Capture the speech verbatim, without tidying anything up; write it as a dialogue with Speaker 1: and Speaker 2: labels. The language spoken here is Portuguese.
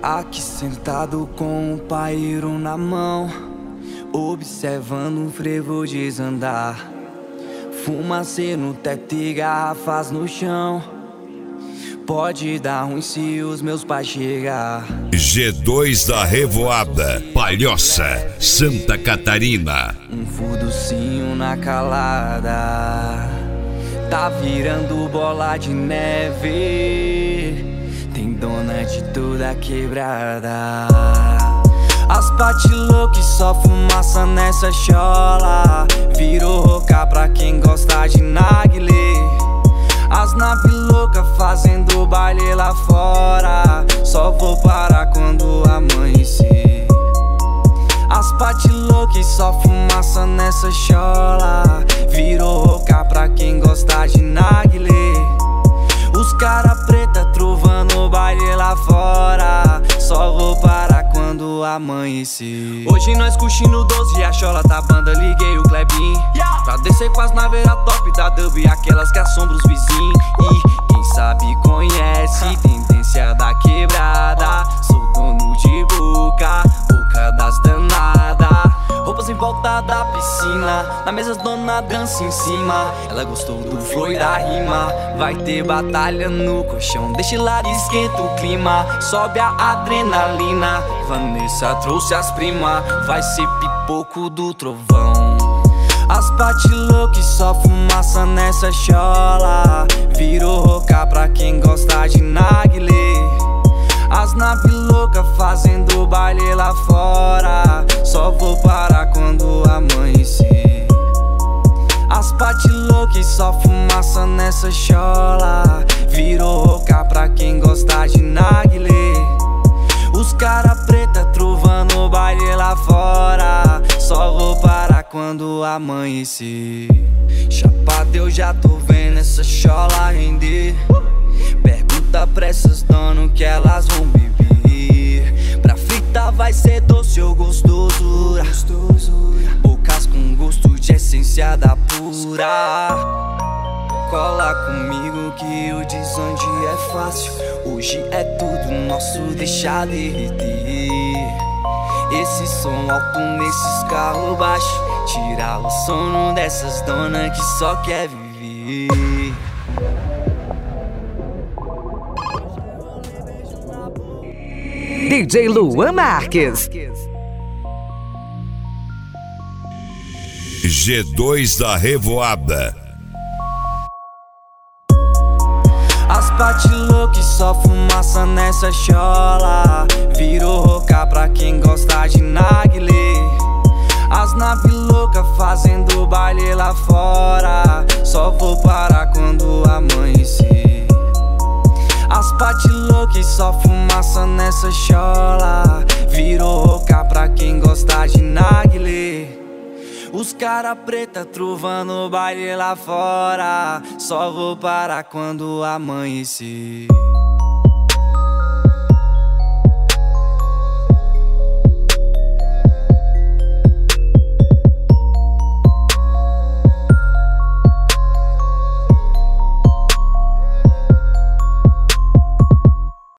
Speaker 1: Aqui sentado com o paeiro na mão, observando o frevo desandar. Fumacê no teto e garrafas no chão. Pode dar ruim se os meus pais chegar.
Speaker 2: G dois da Revoada, Palhoça, Santa Catarina.
Speaker 1: Um furducinho na calada, tá virando bola de neve. Tem dona de toda quebrada. As pati loucas só fumaça nessa chola. Virou roca pra quem gosta de narguilé. As nave louca fazendo baile lá fora. Só vou parar quando amanhecer. As pati loucas só fumaça nessa chola. Virou roca pra quem gosta de narguilé. Os cara preta trovando baile lá fora. Só vou parar quando amanhecer. Hoje nós curtindo doze e a chola tá banda. Liguei o Klebin pra descer com as naveiras top da dub, aquelas que assombram os vizinhos. E quem sabe conhece, tendência da quebrada. Sou dono de boca, boca das danadas. Roupas em volta da piscina, na mesa dona dança em cima. Ela gostou do flow e da rima. Vai ter batalha no colchão, deixa lá e esquenta o clima. Sobe a adrenalina, Vanessa trouxe as primas. Vai ser pipoco do trovão. As pati loucas só fumaça nessa chola. Virou roca pra quem gosta de narguilé. As nave louca fazendo baile lá fora. Só vou parar quando amanhecer. As pati loucas só fumaça nessa chola. Virou roca pra quem gosta de narguilé. Os cara preta trovando baile lá fora. Só vou parar quando amanhecer. Chapado eu já tô vendo essa chola render. Pergunta pra essas donas que elas vão beber. Pra frita vai ser doce ou gostosura. Bocas com gosto de essência da pura. Cola comigo que o desonde é fácil. Hoje é tudo nosso, deixa derreter. Esse som alto nesses carros baixos. Tirar o sono dessas donas que só quer viver.
Speaker 3: D J Luan Marques.
Speaker 2: G dois da Revoada.
Speaker 1: As pati loucas só fumaça nessa chola. Virou roca pra quem gosta de narguilé. As nave louca fazendo baile lá fora. Só vou parar quando amanhecer. As pati loucas só fumaça nessa chola. Virou roca pra quem gosta de narguilé. Os cara preta trovando baile lá fora. Só vou parar quando amanhecer.